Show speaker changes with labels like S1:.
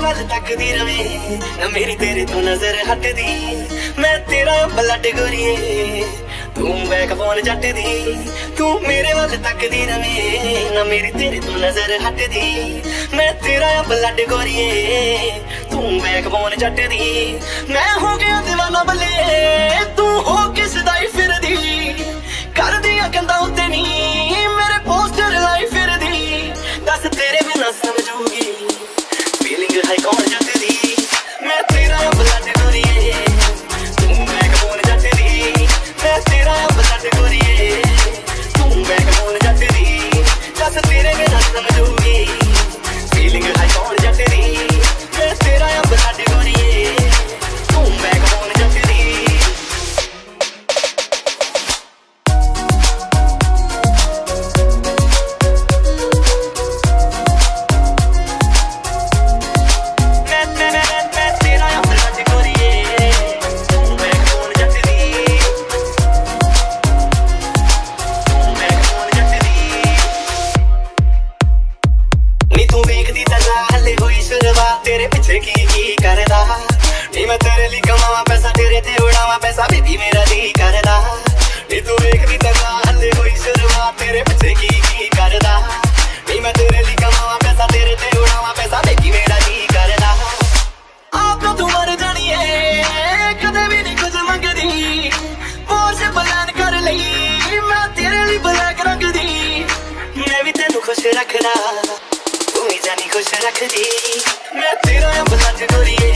S1: ਵੱਲ ਤੱਕਦੀ ਰਵੇਂ ਨਾ ਮੇਰੀ ਤੇਰੇ ਤੋਂ ਨਜ਼ਰ ਹਟਦੀ। ਮੈਂ ਤੇਰਾ ਬਲੱਡ ਗੋਰੀਏ ਤੂੰ ਬੈਕਬੋਨ ਜੱਟ ਦੀ। ਤੂੰ ਮੇਰੇ ਵੱਲ ਤੱਕਦੀ ਰਵੇਂ ਨਾ ਮੇਰੀ ਤੇਰੇ ਤੋਂ ਨਜ਼ਰ ਹਟਦੀ। ਮੈਂ ਤੇਰਾ ਬਲੱਡ ਗੋਰੀਏ ਤੂੰ ਬੈਕਬੋਨ ਜੱਟ ਦੀ। ਮੈਂ ਹੋ ਗਿਆ دیਵਾਨਾ ਬੱਲੇ ਤੂੰ ਹੋ ਕਿਸ ਦਾ ਹੀ ਫਿਰਦੀ। ਕਰਦੀਆਂ ਕੰਦਾ ਉੱਤੇ ਨਹੀਂ ਮੇਰੇ ਪੋਸਟਰ ਲਾਈ ਫਿਰਦੀ। ਦੱਸ ਤੇਰੇ ਬਿਨਾ ਸਮਝੂਗੀ ਫੀਲਿੰਗ ਹੈ ਕੌਣ ਜੱਟ ਦੀ। ਮੈਂ ਤੇਰਾ ਬਲੱਡ ਗੋਰੀਏ ਤੂੰ ਬੈਕਬੋਨ ਜੱਟ ਦੀ। ਮੈਂ ਤੇਰਾ ਬਲੱਡ ਗੋਰੀਏ ਤੂੰ ਬੈਕਬੋਨ ਜੱਟ ਦੀ। ਦੱਸ ਤੇਰੇ ਬਿਨਾ ਸਮਝੂਗੀ ਫੀਲਿੰਗ ਹੈ ਕੌਣ ਜੱਟ ਦੀ। ਮੈਂ ਤੇਰਾ ਬਲੱਡ ਗੋਰੀਏ ਤੂੰ ਬੈਕਬੋਨ ਜੱਟ ਦੀ। ਤੇਰੇ ਪਿੱਛੇ ਕੀ ਕਰਦਾ ਨੀ ਮੈਂ ਤੇਰੇ ਲਈ ਕਮਾਵਾਂ ਪੈਸਾ ਤੇਰੇ ਤੇ ਉਡਾਵਾਂ ਪੈਸਾ ਬੇਬੀ ਮੇਰਾ ਜੀ ਕਰਦਾ। ਨੀ ਤੂੰ ਵੇਖਦੀ ਤਾਂ ਹੱਲੇ ਹੋਈ ਸ਼ੁਰੂਆਤ ਤੇਰੇ ਪਿੱਛੇ ਕੀ ਕਰਦਾ ਨੀ ਮੈਂ ਤੇਰੇ ਲਈ ਕਮਾਵਾਂ ਪੈਸਾ ਤੇਰੇ ਤੇ ਉਡਾਵਾਂ ਪੈਸਾ ਬੇਬੀ ਮੇਰਾ ਜੀ ਕਰਦਾ। ਆਪ ਤੂੰ ਮਰ ਜਾਣੀਏ ਕਦੇ ਵੀ ਨਹੀਂ ਕੁਝ ਮੰਗਦੀ। ਪੋਰਸ਼ ਪਲਾਨ ਕਰ ਲਈ ਮੈਂ ਤੇਰੇ ਲਈ ਬਲੈਕ ਰੰਗ ਦੀ। ਮੈਂ ਵੀ ਤੈਨੂੰ ਖੁਸ਼ ਰੱਖਦਾ ਤੂੰ ਵੀ ਜਾਨੀ ਖੁਸ਼ ਰੱਖਦੀ। ਮੈਂ ਤੇਰਾ ਬਲੱਡ ਗੋਰੀਏ